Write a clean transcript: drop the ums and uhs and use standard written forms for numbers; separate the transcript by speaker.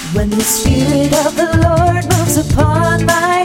Speaker 1: When the Spirit of the Lord moves upon my